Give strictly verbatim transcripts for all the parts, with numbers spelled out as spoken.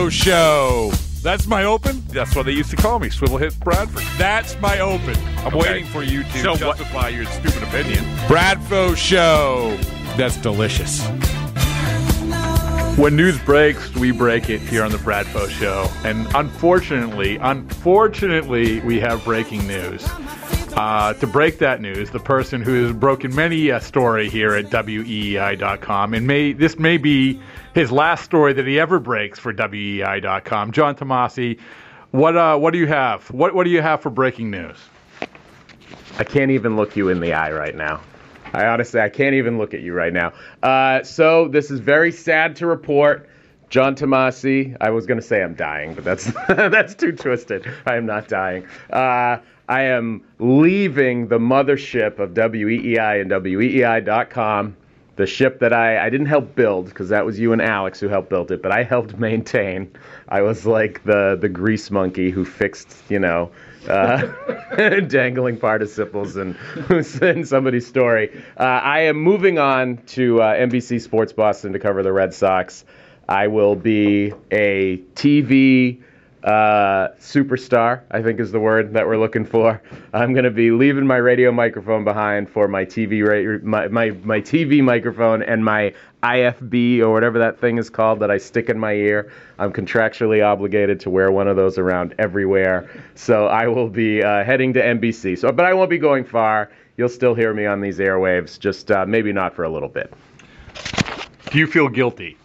Bradfo Show. That's my open? That's what they used to call me, Swivel Hits Bradford. That's my open. I'm Okay. waiting for you to So justify what- your stupid opinion. Bradfo Show. That's delicious. When news breaks, we break it here on the Bradfo Show. And unfortunately, unfortunately, we have breaking news. Uh, to break that news, the person who has broken many a story here at W E E I dot com, and may this may be his last story that he ever breaks for W E E I dot com. John Tomasi, what uh, what do you have? What what do you have for breaking news? I can't even look you in the eye right now. I honestly, I can't even look at you right now. Uh, so this is very sad to report. John Tomasi, I was going to say I'm dying, but that's that's too twisted. I am not dying. Uh, I am leaving the mothership of W E E I and W E E I dot com, the ship that I, I didn't help build, because that was you and Alex who helped build it, but I helped maintain. I was like the, the grease monkey who fixed, you know, uh, dangling participles and in somebody's story. Uh, I am moving on to uh, N B C Sports Boston to cover the Red Sox. I will be a T V uh, superstar, I think is the word that we're looking for. I'm going to be leaving my radio microphone behind for my T V ra- my, my my T V microphone and my I F B or whatever that thing is called that I stick in my ear. I'm contractually obligated to wear one of those around everywhere. So I will be uh, heading to N B C. So, but I won't be going far. You'll still hear me on these airwaves, just uh, maybe not for a little bit. Do you feel guilty?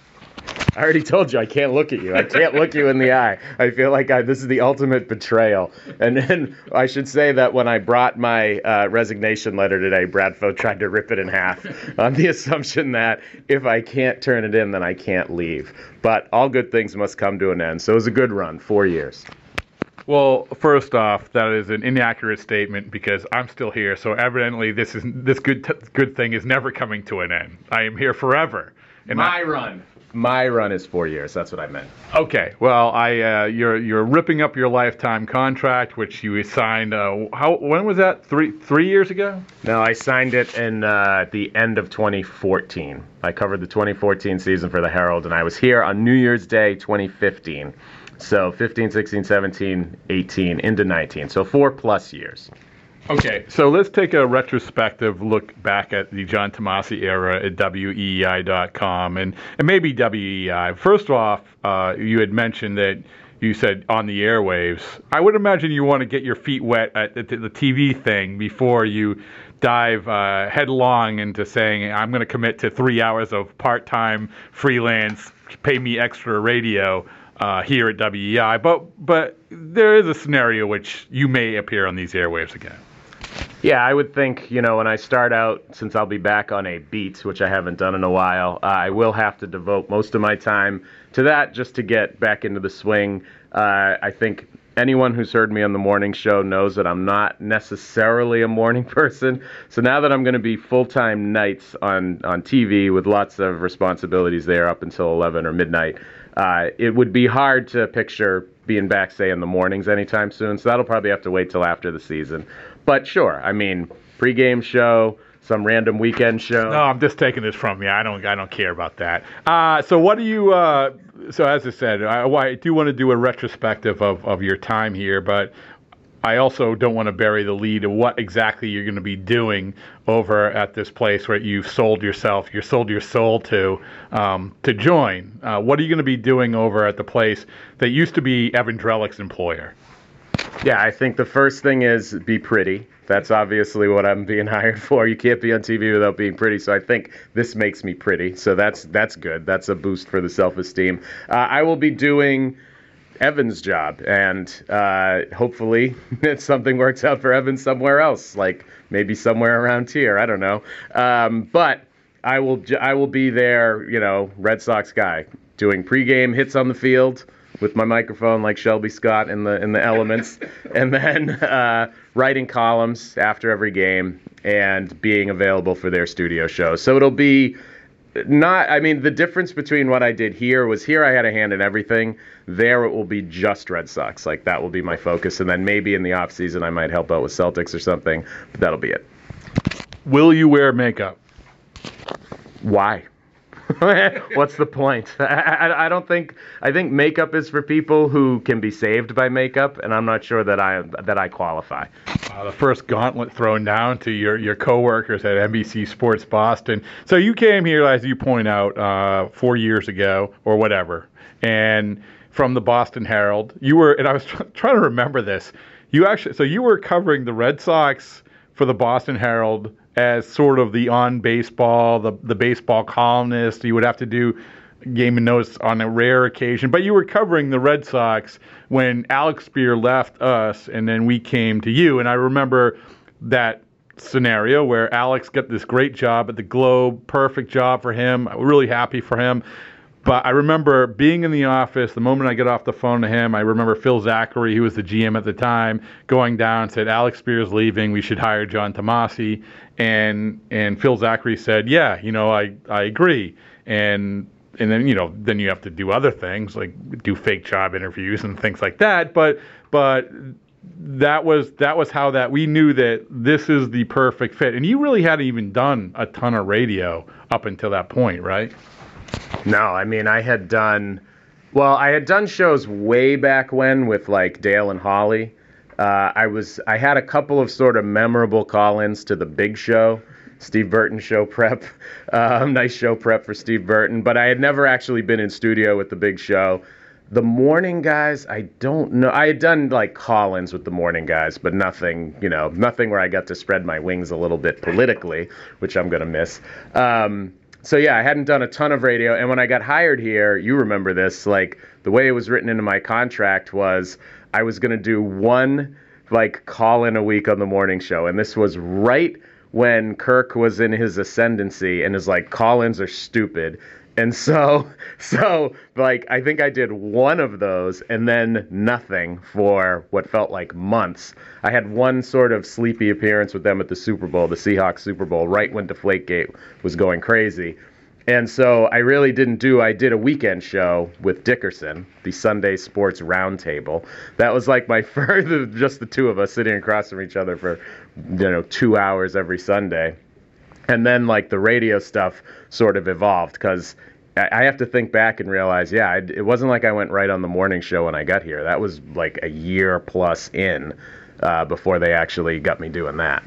I already told you I can't look at you. I can't look you in the eye. I feel like I, this is the ultimate betrayal. And then I should say that when I brought my uh, resignation letter today, Bradfo tried to rip it in half on the assumption that if I can't turn it in, then I can't leave. But all good things must come to an end. So it was a good run, four years. Well, first off, that is an inaccurate statement because I'm still here. So evidently, this is this good t- good thing is never coming to an end. I am here forever. And my I, run. My run is four years. That's what I meant. Okay. Well, I uh, you're you're ripping up your lifetime contract, which you signed. Uh, how when was that? Three three years ago? No, I signed it in uh, the end of twenty fourteen. I covered the twenty fourteen season for the Herald, and I was here on New Year's Day twenty fifteen. So fifteen, sixteen, seventeen, eighteen, into nineteen. So four plus years. Okay, so let's take a retrospective look back at the John Tomasi era at W E E I dot com and, and maybe W E E I. First off, uh, you had mentioned that you said on the airwaves. I would imagine you want to get your feet wet at the, the T V thing before you dive uh, headlong into saying, I'm going to commit to three hours of part-time freelance, pay me extra radio uh, here at W E E I. But, but there is a scenario which you may appear on these airwaves again. Yeah, I would think, you know, when I start out, since I'll be back on a beat, which I haven't done in a while, uh, I will have to devote most of my time to that just to get back into the swing. Uh, I think anyone who's heard me on the morning show knows that I'm not necessarily a morning person. So now that I'm going to be full-time nights on, on T V with lots of responsibilities there up until eleven or midnight, uh, it would be hard to picture being back, say, in the mornings anytime soon. So that'll probably have to wait till after the season. But sure, I mean, pregame show, some random weekend show. No, I'm just taking this from you. I don't, I don't care about that. Uh, so what do you? Uh, so as I said, I, I do want to do a retrospective of, of your time here, but I also don't want to bury the lead of what exactly you're going to be doing over at this place where you've sold yourself, you sold your soul to um, to join. Uh, what are you going to be doing over at the place that used to be Evan Drellick's employer? Yeah, I think the first thing is be pretty. That's obviously what I'm being hired for. You can't be on T V without being pretty, so I think this makes me pretty. So that's that's good. That's a boost for the self-esteem. Uh, I will be doing Evan's job, and uh, hopefully something works out for Evan somewhere else, like maybe somewhere around here. I don't know. Um, but I will I will be there, you know, Red Sox guy, doing pregame hits on the field with my microphone like Shelby Scott in the in the Elements, and then uh, writing columns after every game and being available for their studio shows. So it'll be not, I mean, the difference between what I did here was here I had a hand in everything. There it will be just Red Sox. Like, that will be my focus. And then maybe in the off season I might help out with Celtics or something, but that'll be it. Will you wear makeup? Why? What's the point? I, I, I don't think. I think makeup is for people who can be saved by makeup, and I'm not sure that I that I qualify. Uh, the first gauntlet thrown down to your your coworkers at N B C Sports Boston. So you came here, as you point out, uh, four years ago or whatever, and from the Boston Herald, you were. And I was tr- trying to remember this. You actually, so you were covering the Red Sox for the Boston Herald as sort of the on baseball, the the baseball columnist. You would have to do game and notes on a rare occasion, but you were covering the Red Sox when Alex Spear left us, and then we came to you. And I remember that scenario where Alex got this great job at the Globe, perfect job for him. I'm really happy for him. But I remember being in the office, the moment I get off the phone to him, I remember Phil Zachary, who was the G M at the time, going down and said, Alex Spear's leaving, we should hire John Tomase. And and Phil Zachary said, yeah, you know, I, I agree. And and then, you know, then you have to do other things, like do fake job interviews and things like that. But but that was that was how that we knew that this is the perfect fit. And you really hadn't even done a ton of radio up until that point, right? No, I mean, I had done, well, I had done shows way back when with like Dale and Holly. Uh, I was, I had a couple of sort of memorable call-ins to the Big Show, Steve Burton show prep, um, nice show prep for Steve Burton, but I had never actually been in studio with the Big Show. The morning guys, I don't know. I had done like call-ins with the morning guys, but nothing, you know, nothing where I got to spread my wings a little bit politically, which I'm going to miss. Um, So yeah, I hadn't done a ton of radio, and when I got hired here, you remember this, like the way it was written into my contract was I was going to do one like call in a week on the morning show, and this was right when Kirk was in his ascendancy and is like call-ins are stupid. And so, so like, I think I did one of those and then nothing for what felt like months. I had one sort of sleepy appearance with them at the Super Bowl, the Seahawks Super Bowl, right when Deflategate was going crazy. And so I really didn't do, I did a weekend show with Dickerson, the Sunday Sports Roundtable. That was like my first, just the two of us sitting across from each other for, you know, two hours every Sunday. And then, like, the radio stuff sort of evolved because I have to think back and realize, yeah, it wasn't like I went right on the morning show when I got here. That was like a year plus in uh, before they actually got me doing that.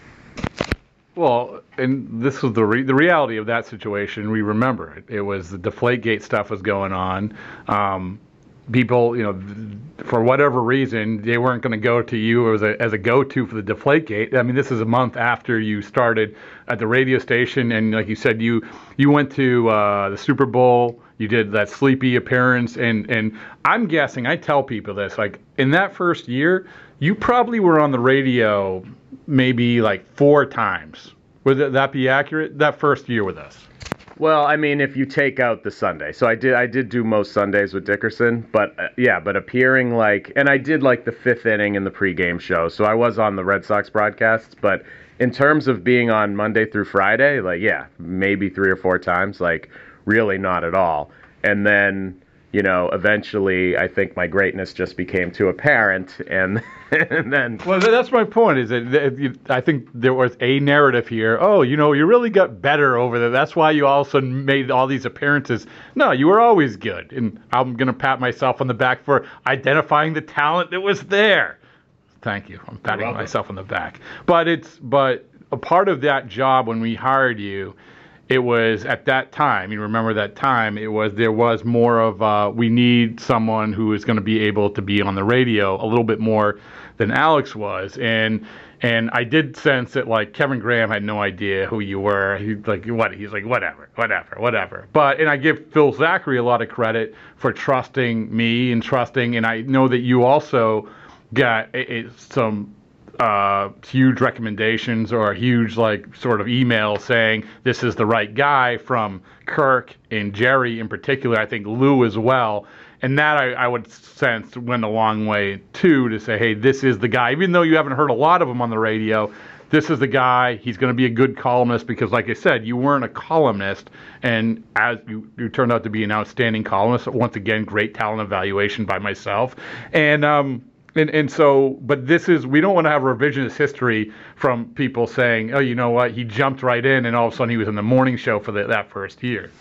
Well, and this was the re- the reality of that situation. We remember it. It was the Deflategate stuff was going on. Um, people, you know, for whatever reason, they weren't going to go to you as a as a go-to for the Deflategate. I mean, this is a month after you started at the radio station, and like you said, you you went to uh, the Super Bowl. You did that sleepy appearance, and and I'm guessing, I tell people this, like in that first year, you probably were on the radio maybe like four times. Would that be accurate? That first year with us? Well, I mean, if you take out the Sunday, so I did, I did do most Sundays with Dickerson, but uh, yeah, but appearing like, and I did like the fifth inning in the pregame show, so I was on the Red Sox broadcasts, but in terms of being on Monday through Friday, like, yeah, maybe three or four times, like, really not at all. And then, you know, eventually, I think my greatness just became too apparent, and, and then... Well, that's my point, is that I think there was a narrative here. Oh, you know, you really got better over there. That's why you all of a sudden made all these appearances. No, you were always good, and I'm going to pat myself on the back for identifying the talent that was there. Thank you. I'm patting myself on the back. But it's but a part of that job when we hired you, it was at that time, you remember that time, it was there was more of uh, we need someone who is going to be able to be on the radio a little bit more than Alex was. And and I did sense that, like, Kevin Graham had no idea who you were. He's like, what? He's like, whatever, whatever, whatever. But, and I give Phil Zachary a lot of credit for trusting me and trusting, and I know that you also got a, a, some uh, huge recommendations or a huge, like, sort of email saying this is the right guy from Kirk and Jerry in particular, I think Lou as well. And that I, I would sense went a long way, too, to say, hey, this is the guy. Even though you haven't heard a lot of him on the radio, this is the guy. He's going to be a good columnist because, like I said, you weren't a columnist. And as you, you turned out to be an outstanding columnist. Once again, great talent evaluation by myself. And, um, and, and so, but this is, we don't want to have revisionist history from people saying, oh, you know what, he jumped right in and all of a sudden he was in the morning show for the, that first year.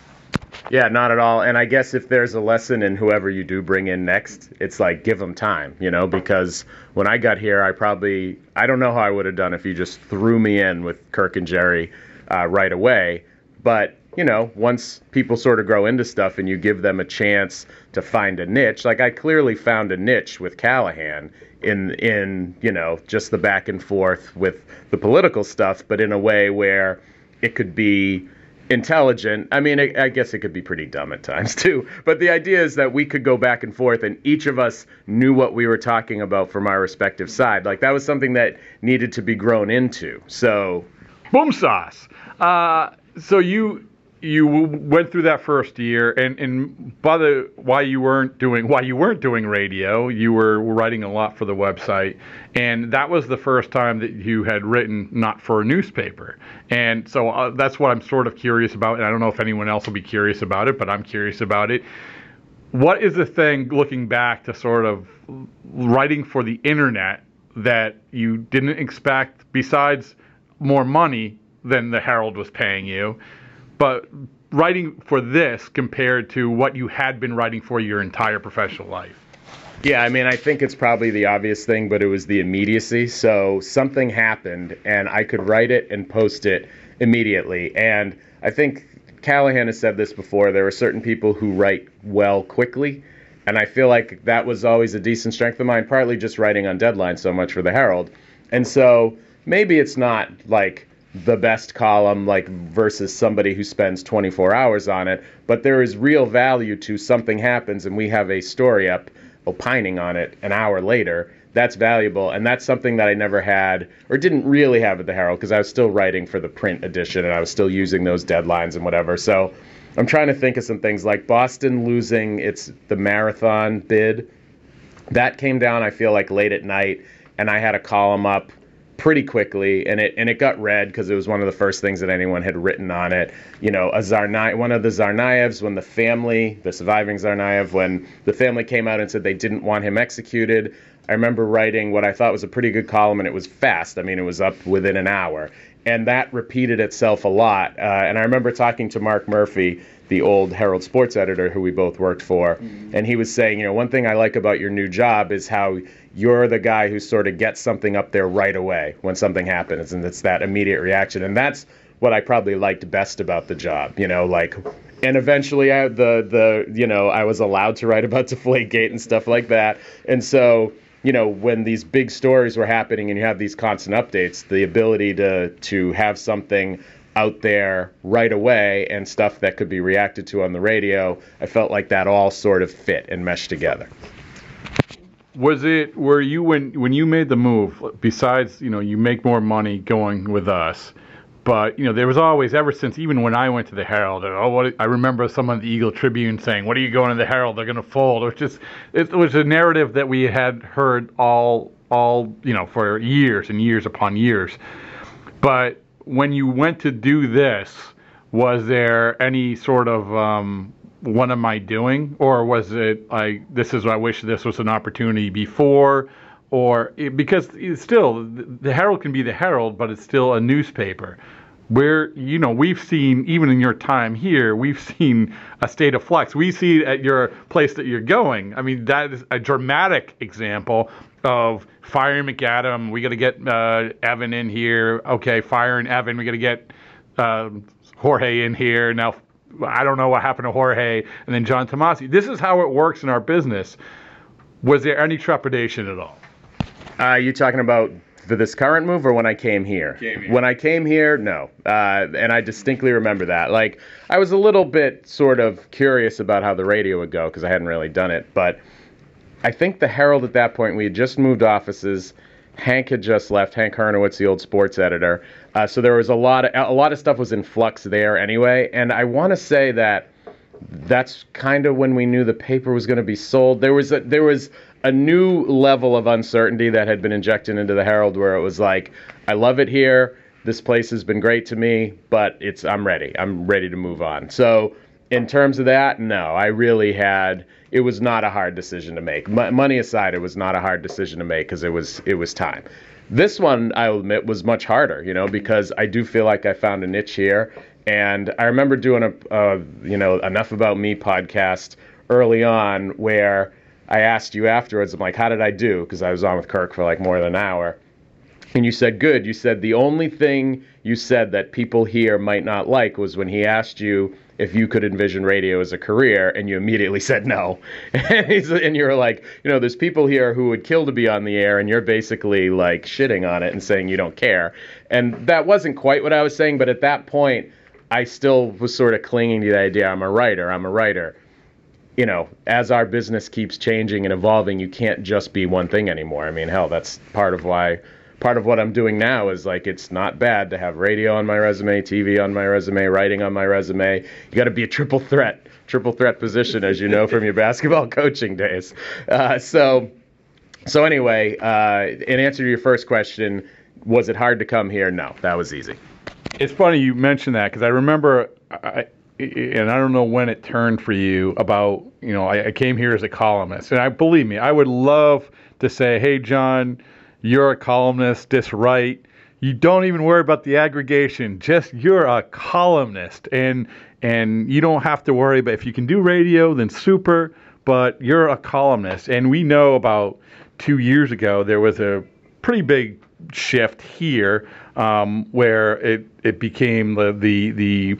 Yeah, not at all. And I guess if there's a lesson in whoever you do bring in next, it's like give them time, you know, because when I got here, I probably, I don't know how I would have done if you just threw me in with Kirk and Jerry uh, right away. But, you know, once people sort of grow into stuff and you give them a chance to find a niche, like I clearly found a niche with Callahan in, in you know, just the back and forth with the political stuff, but in a way where it could be intelligent. I mean, I, I guess it could be pretty dumb at times too. But the idea is that we could go back and forth and each of us knew what we were talking about from our respective side. Like that was something that needed to be grown into. So, Boom sauce. Uh, so you you went through that first year, and, and by the why you weren't doing why you weren't doing radio, you were writing a lot for the website, and that was the first time that you had written not for a newspaper. And so uh, that's what I'm sort of curious about, and I don't know if anyone else will be curious about it, but I'm curious about it. What is the thing, looking back to sort of writing for the internet, that you didn't expect, besides more money than the Herald was paying you, but writing for this compared to what you had been writing for your entire professional life? Yeah, I mean, I think it's probably the obvious thing, but it was the immediacy. So something happened, and I could write it and post it immediately. And I think Callahan has said this before. There are certain people who write well quickly, and I feel like that was always a decent strength of mine, partly just writing on deadline so much for the Herald. And so maybe it's not like the best column, like versus somebody who spends twenty-four hours on it, but there is real value to something happens and we have a story up opining on it an hour later. That's valuable, and that's something that I never had or didn't really have at the Herald because I was still writing for the print edition and I was still using those deadlines and whatever. So I'm trying to think of some things like Boston losing its the marathon bid. That came down, I feel like, late at night, and I had a column up pretty quickly, and it and it got read because it was one of the first things that anyone had written on it. You know, a Tsarnaev, one of the Tsarnaevs, when the family, the surviving Tsarnaev, when the family came out and said they didn't want him executed, I remember writing what I thought was a pretty good column, and it was fast. I mean, it was up within an hour. And that repeated itself a lot. Uh, and I remember talking to Mark Murphy, the old Herald sports editor who we both worked for, mm-hmm. and he was saying, you know, one thing I like about your new job is how you're the guy who sort of gets something up there right away when something happens, and it's that immediate reaction. And that's what I probably liked best about the job, you know, like, and eventually I, the, the, you know, I was allowed to write about Deflategate and stuff like that. And so, you know, when these big stories were happening and you have these constant updates, the ability to to have something out there right away and stuff that could be reacted to on the radio, I felt like that all sort of fit and meshed together. Was it, were you, when when you made the move, besides, you know, you make more money going with us, but, you know, there was always, ever since, even when I went to the Herald, oh, what, I remember someone at the Eagle Tribune saying, what are you going to the Herald? They're going to fold. It was just, it was a narrative that we had heard all, all, you know, for years and years upon years. But when you went to do this, was there any sort of, um, what am I doing? Or was it like, this is, I wish this was an opportunity before? Or it, because it's still, the Herald can be the Herald, but it's still a newspaper. Where, you know, we've seen, even in your time here, we've seen a state of flux. We see at your place that you're going. I mean, that is a dramatic example of firing McAdam. We got to get uh, Evan in here. Okay, firing Evan. We got to get uh, Jorge in here. Now, I don't know what happened to Jorge. And then John Tomasi. This is how it works in our business. Was there any trepidation at all? Uh, you talking about for this current move or when I came here? Came here. When I came here, no. Uh, and I distinctly remember that. Like, I was a little bit sort of curious about how the radio would go because I hadn't really done it. But I think the Herald at that point, we had just moved offices. Hank had just left, Hank Hernowitz, the old sports editor. Uh, so there was a lot of, a lot of stuff was in flux there anyway. And I want to say that that's kind of when we knew the paper was going to be sold. There was a, there was a new level of uncertainty that had been injected into the Herald where it was like, I love it here. This place has been great to me, but it's I'm ready. I'm ready to move on. So in terms of that, no, I really had, it was not a hard decision to make. M- money aside, it was not a hard decision to make because it was it was time. This one, I'll admit, was much harder, you know, because I do feel like I found a niche here. And I remember doing a, a you know, Enough About Me podcast early on where I asked you afterwards, I'm like, how did I do? Because I was on with Kirk for like more than an hour. And you said, good. You said the only thing you said that people here might not like was when he asked you if you could envision radio as a career, and you immediately said no. And, he's, and you were like, you know, there's people here who would kill to be on the air, and you're basically like shitting on it and saying you don't care. And that wasn't quite what I was saying, but at that point, I still was sort of clinging to the idea, I'm a writer, I'm a writer. You know, as our business keeps changing and evolving, you can't just be one thing anymore. I mean, hell, that's part of why... Part of what I'm doing now is like, it's not bad to have radio on my resume, T V on my resume, writing on my resume. You got to be a triple threat, triple threat position, as you know from your basketball coaching days. Uh, so, so anyway, uh, in answer to your first question, was it hard to come here? No, that was easy. It's funny you mentioned that because I remember, I, and I don't know when it turned for you about, you know, I, I came here as a columnist, and I believe me, I would love to say, hey, John, you're a columnist, just write. You don't even worry about the aggregation. Just you're a columnist, and and you don't have to worry. But if you can do radio, then super. But you're a columnist, and we know about two years ago there was a pretty big shift here um, where it it became the the the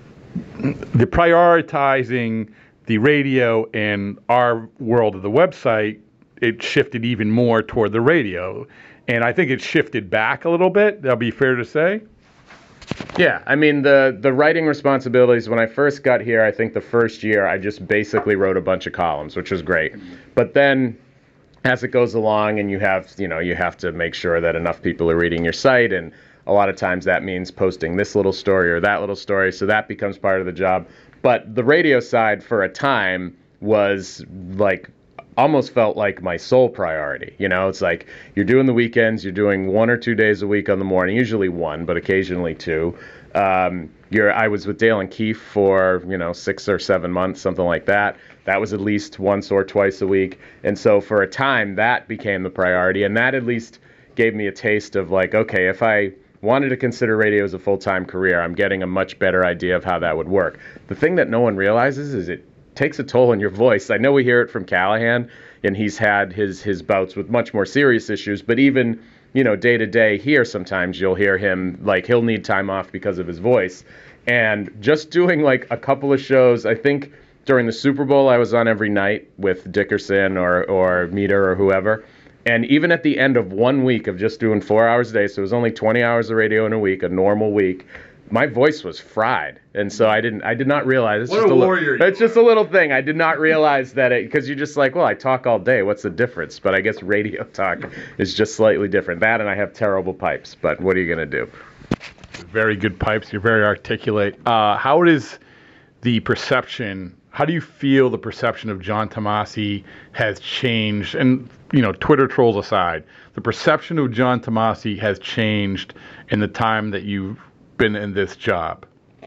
the prioritizing the radio and our world of the website. It shifted even more toward the radio. And I think it shifted back a little bit. That'll be fair to say. Yeah, I mean, the, the writing responsibilities, when I first got here, I think the first year, I just basically wrote a bunch of columns, which was great. But then as it goes along and you have, you know, you have to make sure that enough people are reading your site. And a lot of times that means posting this little story or that little story. So that becomes part of the job. But the radio side for a time was like, almost felt like my sole priority. You know, it's like you're doing the weekends, you're doing one or two days a week on the morning, usually one, but occasionally two. Um, you're, I was with Dale and Keefe for, you know, six or seven months, something like that. That was at least once or twice a week. And so for a time, that became the priority. And that at least gave me a taste of like, okay, if I wanted to consider radio as a full-time career, I'm getting a much better idea of how that would work. The thing that no one realizes is it takes a toll on your voice. I know we hear it from Callahan, and he's had his his bouts with much more serious issues, but even, you know, day to day here, sometimes you'll hear him, like, he'll need time off because of his voice. And just doing, like, a couple of shows, I think during the Super Bowl, I was on every night with Dickerson or, or Meter or whoever. And even at the end of one week of just doing four hours a day, so it was only twenty hours of radio in a week, a normal week, my voice was fried, and so I didn't. I did not realize. It's what just a a warrior! Li- it's just a little thing. I did not realize that it because you're just like, well, I talk all day. What's the difference? But I guess radio talk is just slightly different. That and I have terrible pipes. But what are you gonna do? Very good pipes. You're very articulate. Uh, how is the perception? How do you feel the perception of John Tomase has changed? And you know, Twitter trolls aside, the perception of John Tomase has changed in the time that you've been in this job.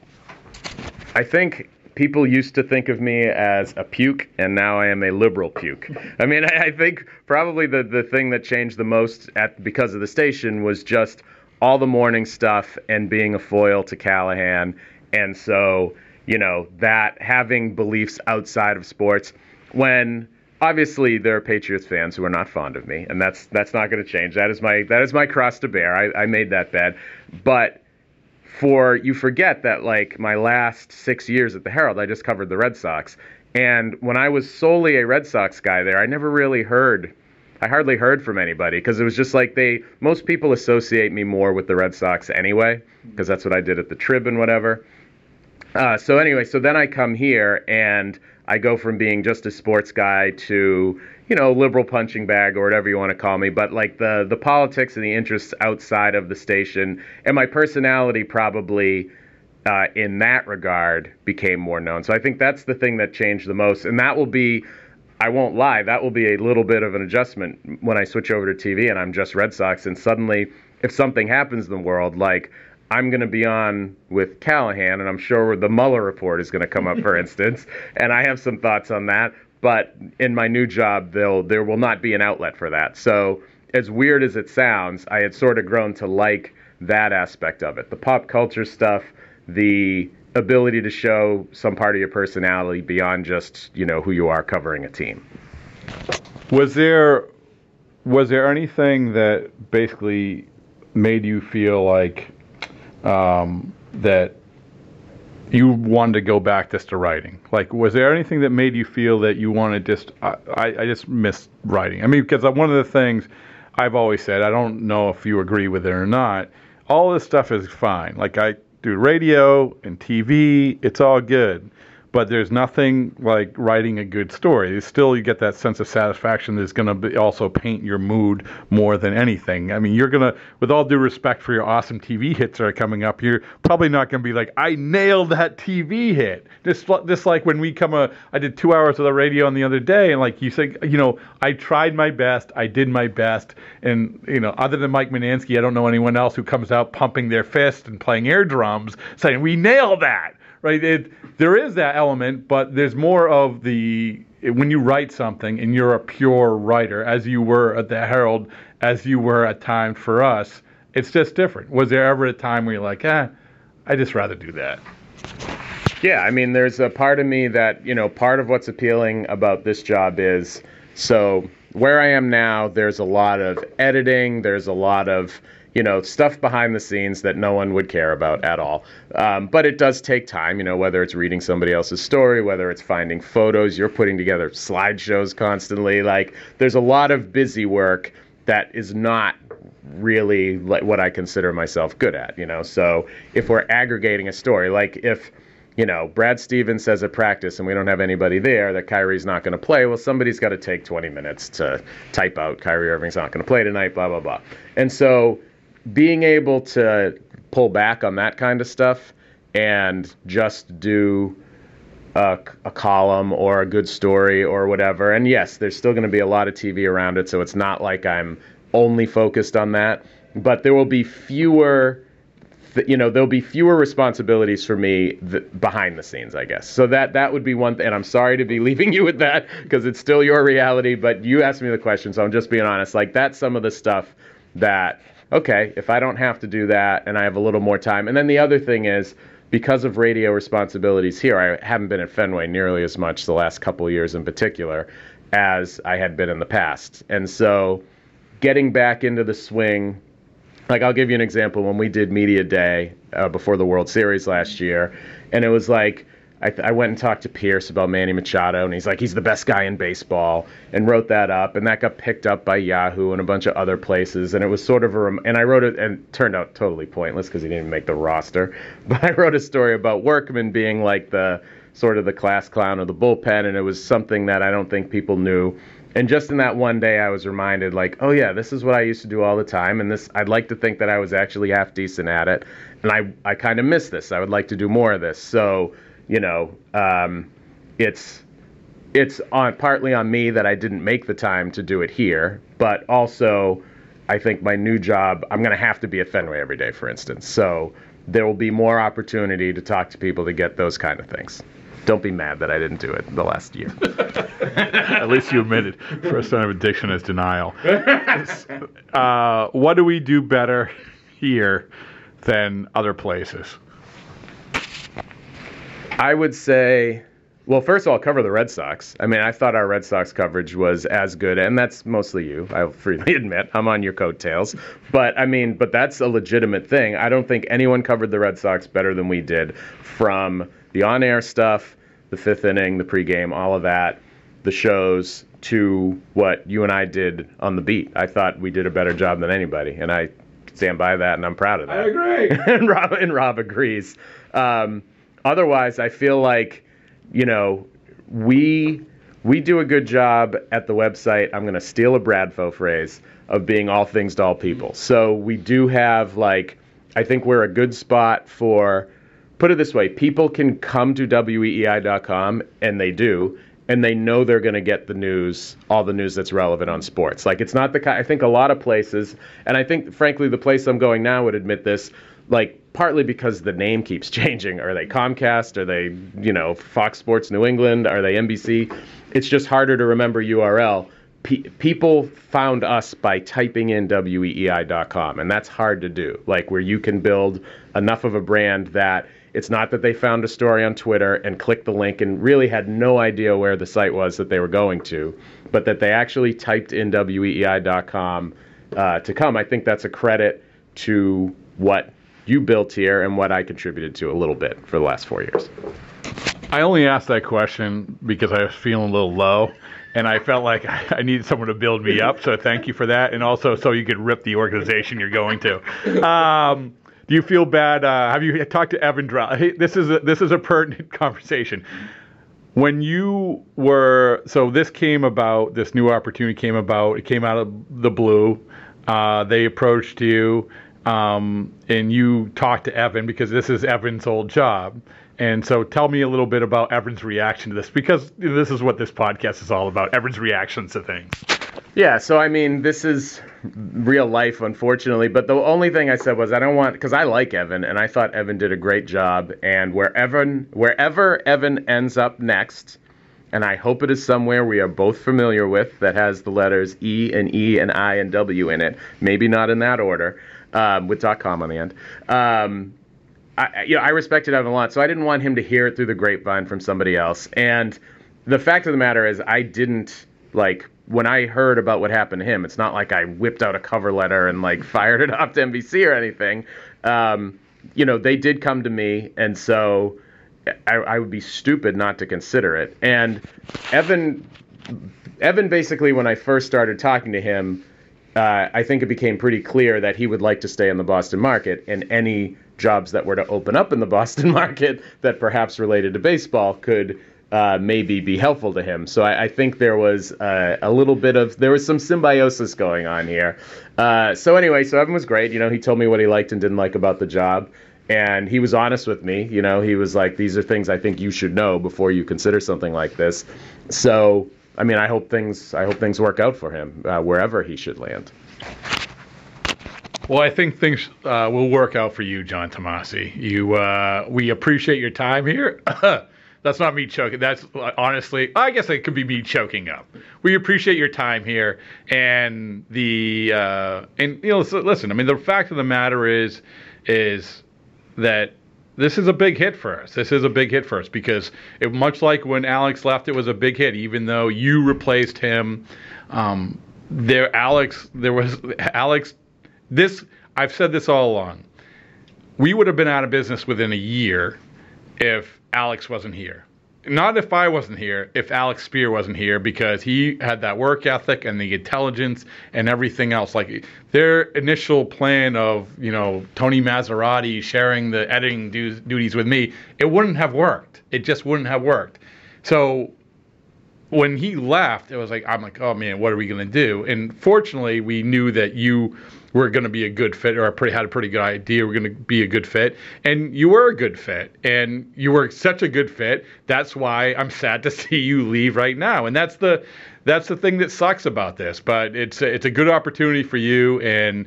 I think people used to think of me as a puke, and now I am a liberal puke. I mean, I, I think probably the, the thing that changed the most at because of the station was just all the morning stuff and being a foil to Callahan. And so, you know, that having beliefs outside of sports, when obviously there are Patriots fans who are not fond of me, and that's that's not going to change. That is my that is my cross to bear. I, I made that bet. But For you forget that like my last six years at the Herald, I just covered the Red Sox. And when I was solely a Red Sox guy there, I never really heard, I hardly heard from anybody because it was just like they, most people associate me more with the Red Sox anyway, because that's what I did at the Trib and whatever. Uh, so anyway, so then I come here and I go from being just a sports guy to, you know, liberal punching bag or whatever you want to call me. But like the, the politics and the interests outside of the station and my personality probably uh, in that regard became more known. So I think that's the thing that changed the most. And that will be, I won't lie, that will be a little bit of an adjustment when I switch over to T V and I'm just Red Sox. And suddenly if something happens in the world, like I'm going to be on with Callahan, and I'm sure the Mueller report is going to come up, for instance, and I have some thoughts on that. But in my new job, they'll, there will not be an outlet for that. So as weird as it sounds, I had sort of grown to like that aspect of it. The pop culture stuff, the ability to show some part of your personality beyond just, you know, who you are covering a team. Was there was there anything that basically made you feel like um, that you wanted to go back just to writing? Like, was there anything that made you feel that you wanted just, I, I just miss writing? I mean, because one of the things I've always said, I don't know if you agree with it or not, all this stuff is fine. Like, I do radio and T V, it's all good. But there's nothing like writing a good story. It's still, you get that sense of satisfaction that's going to also paint your mood more than anything. I mean, you're going to, with all due respect for your awesome T V hits that are coming up, you're probably not going to be like, I nailed that T V hit. Just, just like when we come, a, I did two hours of the radio on the other day, and like you said, you know, I tried my best, I did my best, and, you know, other than Mike Manansky, I don't know anyone else who comes out pumping their fist and playing air drums saying, we nailed that. Right, it, there is that element, but there's more of the, when you write something and you're a pure writer, as you were at the Herald, as you were at times for us, it's just different. Was there ever a time where you're like, eh, I'd just rather do that? Yeah, I mean, there's a part of me that, you know, part of what's appealing about this job is, so where I am now, there's a lot of editing, there's a lot of, you know, stuff behind the scenes that no one would care about at all. Um, but it does take time, you know, whether it's reading somebody else's story, whether it's finding photos, you're putting together slideshows constantly. Like, there's a lot of busy work that is not really like what I consider myself good at, you know. So if we're aggregating a story, like if, you know, Brad Stevens says at practice and we don't have anybody there that Kyrie's not going to play, well, somebody's got to take twenty minutes to type out Kyrie Irving's not going to play tonight, blah, blah, blah. And so being able to pull back on that kind of stuff and just do a, a column or a good story or whatever. And yes, there's still going to be a lot of T V around it, so it's not like I'm only focused on that. But there will be fewer, you know, there'll be fewer responsibilities for me th- behind the scenes, I guess. So that that would be one thing. And I'm sorry to be leaving you with that because it's still your reality. But you asked me the question, so I'm just being honest. Like, that's some of the stuff that, okay, if I don't have to do that and I have a little more time. And then the other thing is, because of radio responsibilities here, I haven't been at Fenway nearly as much the last couple of years in particular as I had been in the past. And so getting back into the swing, like I'll give you an example. When we did Media Day uh, before the World Series last year, and it was like, I, th- I went and talked to Pierce about Manny Machado, and he's like, he's the best guy in baseball, and wrote that up, and that got picked up by Yahoo and a bunch of other places, and it was sort of a, rem- and I wrote it, and it turned out totally pointless because he didn't even make the roster, but I wrote a story about Workman being like the, sort of the class clown of the bullpen, and it was something that I don't think people knew. And just in that one day, I was reminded, like, oh yeah, this is what I used to do all the time, and this, I'd like to think that I was actually half decent at it, and I, I kind of miss this. I would like to do more of this, so... You know, um, it's it's on partly on me that I didn't make the time to do it here, but also I think my new job, I'm going to have to be at Fenway every day, for instance. So there will be more opportunity to talk to people to get those kind of things. Don't be mad that I didn't do it the last year. At least you admitted. First sign of addiction is denial. Uh, what do we do better here than other places? I would say, well, first of all, cover the Red Sox. I mean, I thought our Red Sox coverage was as good, and that's mostly you, I'll freely admit. I'm on your coattails. But, I mean, but that's a legitimate thing. I don't think anyone covered the Red Sox better than we did, from the on-air stuff, the fifth inning, the pregame, all of that, the shows, to what you and I did on the beat. I thought we did a better job than anybody, and I stand by that, and I'm proud of that. I agree. and, Rob, and Rob agrees. Um, Otherwise, I feel like, you know, we we do a good job at the website. I'm going to steal a Bradfo phrase of being all things to all people. So we do have, like, I think we're a good spot for, put it this way, people can come to W E E I dot com, and they do, and they know they're going to get the news, all the news that's relevant on sports. Like, it's not the kind, I think a lot of places, and I think, frankly, the place I'm going now would admit this, like, partly because the name keeps changing. Are they Comcast? Are they, you know, Fox Sports New England? Are they N B C? It's just harder to remember U R L. P- people found us by typing in W E E I dot com, and that's hard to do. Like, where you can build enough of a brand that It's not that they found a story on Twitter and clicked the link and really had no idea where the site was that they were going to, but that they actually typed in W E E I dot com uh, to come. I think that's a credit to what you built here and what I contributed to a little bit for the last four years. I only asked that question because I was feeling a little low, and I felt like I needed someone to build me up, so thank you for that, and also so you could rip the organization you're going to. Um, do you feel bad? Uh, have you talked to Evan Drell? Hey, this is a, this is a pertinent conversation. When you were, so this came about, this new opportunity came about, it came out of the blue. Uh, they approached you, um, and you talked to Evan because this is Evan's old job. And so tell me a little bit about Evan's reaction to this, because this is what this podcast is all about, Evan's reactions to things. Yeah, so I mean, this is real life, unfortunately, but the only thing I said was I don't want, because I like Evan, and I thought Evan did a great job, and wherever, wherever Evan ends up next, and I hope it is somewhere we are both familiar with that has the letters E and E and I and W in it, maybe not in that order, um, with .com on the end, um, I, you know, I respected Evan a lot, so I didn't want him to hear it through the grapevine from somebody else. And the fact of the matter is, I didn't, like, when I heard about what happened to him, it's not like I whipped out a cover letter and, like, fired it off to N B C or anything. Um, you know, they did come to me, and so I, I would be stupid not to consider it. And Evan, Evan basically, when I first started talking to him, uh, I think it became pretty clear that he would like to stay in the Boston market, and any jobs that were to open up in the Boston market that perhaps related to baseball could uh, maybe be helpful to him. So I, I think there was uh, a little bit of, there was some symbiosis going on here. Uh, so anyway, so Evan was great. You know, he told me what he liked and didn't like about the job. And he was honest with me. You know, he was like, these are things I think you should know before you consider something like this. So, I mean, I hope things, I hope things work out for him uh, wherever he should land. Well, I think things uh, will work out for you, John Tomasi. You, uh, we appreciate your time here. That's not me choking. That's uh, honestly, I guess it could be me choking up. We appreciate your time here, and the uh, and you know, so listen. I mean, the fact of the matter is, is that this is a big hit for us. This is a big hit for us because it, much like when Alex left, it was a big hit. Even though you replaced him, um, there, Alex, there was Alex. This, I've said this all along. We would have been out of business within a year if Alex wasn't here. Not if I wasn't here, if Alex Spear wasn't here, because he had that work ethic and the intelligence and everything else. Like their initial plan of, you know, Tony Maserati sharing the editing du- duties with me, it wouldn't have worked. It just wouldn't have worked. So when he left, it was like, I'm like, oh man, what are we going to do? And fortunately, we knew that you were going to be a good fit, or I pretty, had a pretty good idea we're going to be a good fit. And you were a good fit. And you were such a good fit. That's why I'm sad to see you leave right now. And that's the that's the thing that sucks about this. But it's a, it's a good opportunity for you. And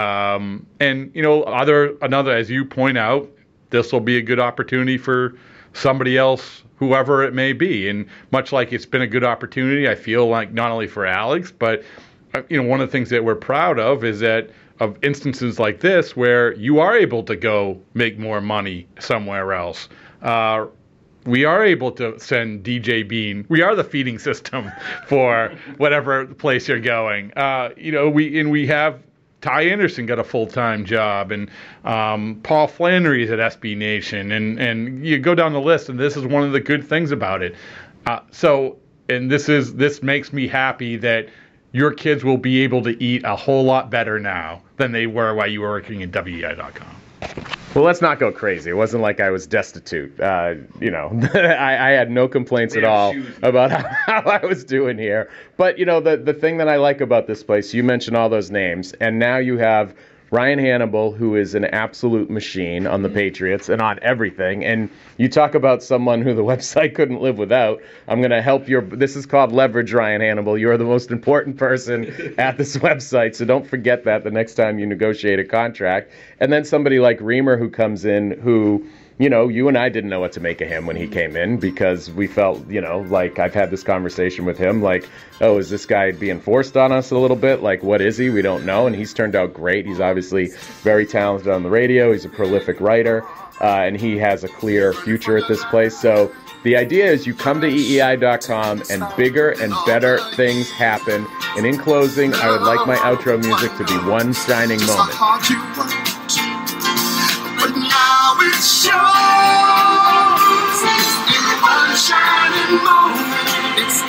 um, and you know, other another, as you point out, this will be a good opportunity for somebody else, whoever it may be. And much like it's been a good opportunity, I feel like not only for Alex, but you know, one of the things that we're proud of is that of instances like this where you are able to go make more money somewhere else. Uh, we are able to send D J Bean. We are the feeding system for whatever place you're going. Uh, you know, we and we have Ty Anderson got a full-time job, and um, Paul Flannery is at S B Nation, and and you go down the list, and this is one of the good things about it. Uh, so, and this is this makes me happy that your kids will be able to eat a whole lot better now than they were while you were working at W E I dot com. Well, let's not go crazy. It wasn't like I was destitute. Uh, you know, I, I had no complaints at all about how, how I was doing here. But, you know, the, the thing that I like about this place, you mentioned all those names, and now you have Ryan Hannibal, who is an absolute machine on the Patriots and on everything. And you talk about someone who the website couldn't live without. I'm going to help your, this is called leverage, Ryan Hannibal. You're the most important person at this website, so don't forget that the next time you negotiate a contract. And then somebody like Reamer who comes in who, you know, you and I didn't know what to make of him when he came in because we felt, you know, like I've had this conversation with him, like, oh, is this guy being forced on us a little bit? Like, what is he? We don't know. And he's turned out great. He's obviously very talented on the radio. He's a prolific writer. uh, and he has a clear future at this place. So the idea is you come to E E I dot com and bigger and better things happen. And in closing, I would like my outro music to be one shining moment. But now it shows. One shining moment. It's